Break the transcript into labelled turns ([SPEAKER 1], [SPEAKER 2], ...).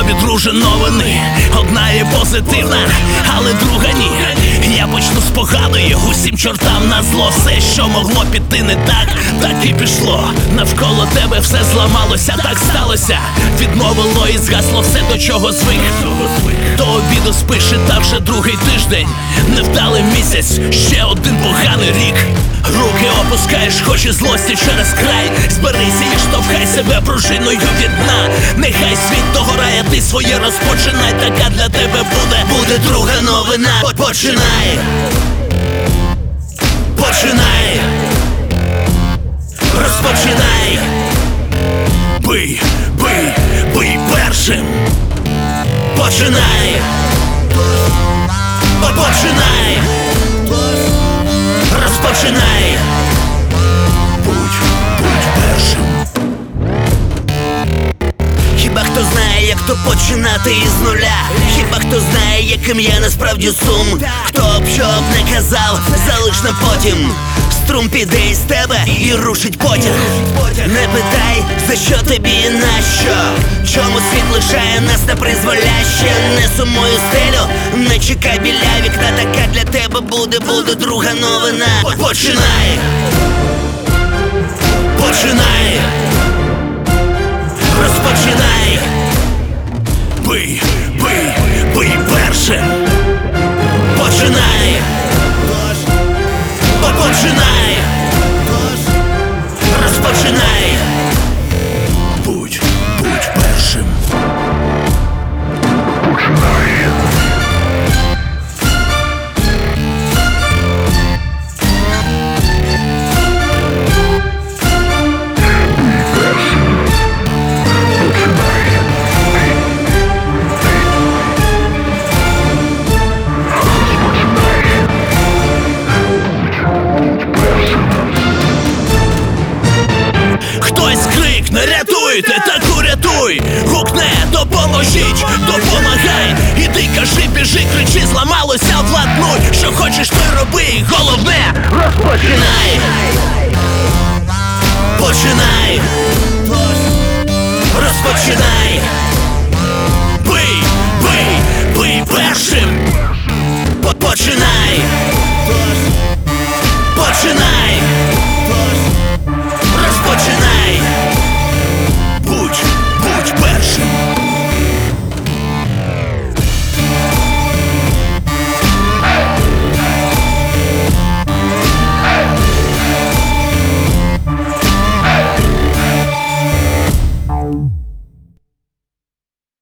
[SPEAKER 1] тобі, друже, новини. Одна є позитивна, але друга ні. Я почну з поганої, усім чортам на зло. Все, що могло піти не так, так і пішло. Навколо тебе все зламалося, так сталося. Відмовило і згасло все, до чого звик. До обіду спиш, і та вже другий тиждень. Невдалий місяць, ще один поганий рік. Руки опускаєш, хоч і злості через край. Зберися і штовхай себе пружиною від дна. Нехай світ догорає, ти своє розпочинай. Така для тебе буде друга новина. Починай. Починай. Розпочинай. Бий, бий, бий першим. Починай. Починай. Розпочинай. Будь першим. Хіба хто знає, як то починати із нуля? Хіба хто знає, яким є насправді сум? Хто б що б не казав, залиш на потім. Струм піде із тебе і рушить потяг. Не питай, за що тобі і нащо. Чому світ лишає нас на призволяще? Не сумуй у стелю, не чекай біля вікна. Така для тебе буде друга новина. Починай. Починай. Розпочинай. Бий, бий, бий першим. Починай. Починай. Розпочинай.